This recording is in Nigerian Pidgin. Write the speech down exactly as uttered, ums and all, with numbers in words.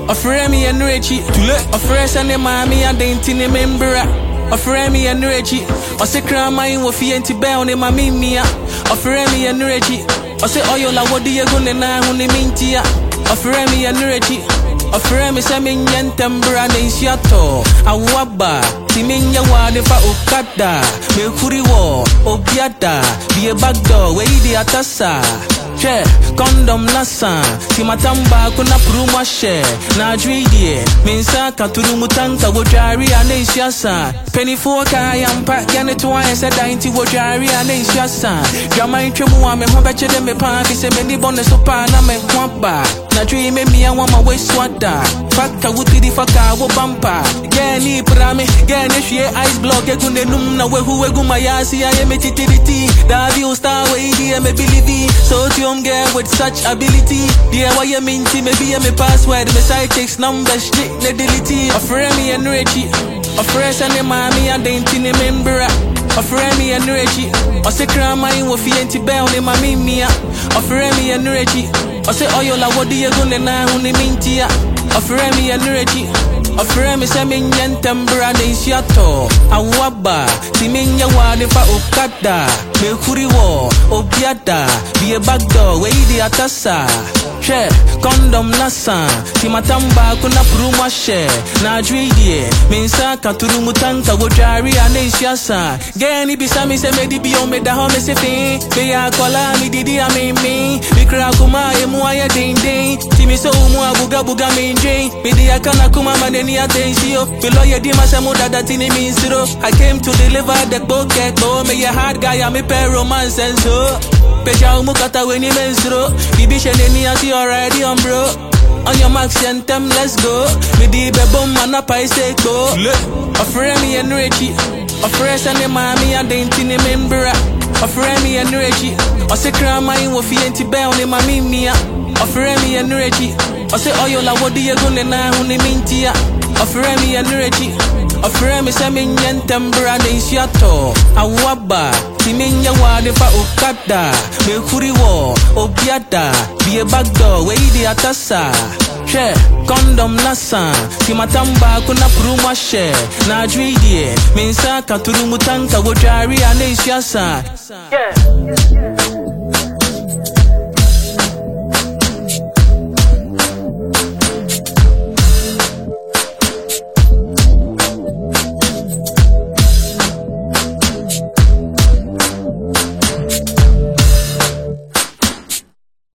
Offer me and Richie. Offer Sunday mammy and dainty member. Offer me and Richie. Or say crama in Wafi and Tibel in my mimia. Offer me and Richie. Or say oil la what do you gonna na when they mean tia. Offer me and Richie. Offer me some in Yantambra and Shiato. Awaba. Timinya wadefa ukada. Me kuriwo. Obiada. Be a back door. Where the atasa. Che, condom nasa, si matamba kuna pruma she, na juidie, minsa katuru mutanta wojari ane siasa, penny foka yampa yane tuwa ese dainti wojari ane siasa, drama intremu wa me hoba chede me pa, kise meni bonne sopa na me kwamba, na jui me miya wama we swada, faka wuti di faka wo bampa, geni prame, geni shie ice block, egune num na wehu wegu mayasi ya ye me titiriti, da view star we idi me believe, so young girl with such ability. Yeah, why you mean to maybe me password, my side checks number straight ne delete. Offer me and Richie. Offer Sunday mommy and dainty member. Offer me and Richie. Or say crama in Wafi and Tibel in my mimia. Offer me and Richie. Or say oil la what do you gonna na when they mean tia. Offer me and Richie. Offer me some in Yantambra and Shiato. Awaba. Timinya wadefa ukada. Me kuriwo. Obiada. Be a back door. Where the atasa. Che. Condom nasa. Si matamba kuna pruma she. Na juidie. Minsa katuru mutanta wojari ane siasa. Geni bisami se medi biyo me da home se fin. Be ya kola mi didi a me me. Mikra kuma ye mua ya ding ding. Timi so umua buga buga minjing. Midi ya kana kuma maneni atensio. Below ye di masamo dada tini minsiro. I came to deliver the bucket. Oh me ya hard guy ya me pe romance and so. Peja umukata weni mensro. Bibi sheneni ati already on bro. On your marks and them, let's go. Me di bebom mana paise go. Offer me and Richie. Offer Sunday mommy and dainty member. Offer me and Richie. Or say crama in Wafi and Tibel in my mimia. Offer me and Richie. Or say oil la what do you gonna na when they mean tia. Offer me and Richie. Offer me some in Yantambra and Shiato. Awaba. Timinya wadefa ukada. Me kuriwo. Obiada. Be a back door. Where the atasa. Che. Condom nasa. Si matamba kuna pruma she. Na juidie. Minsa katuru mutanta wojari ane siasa. Yeah.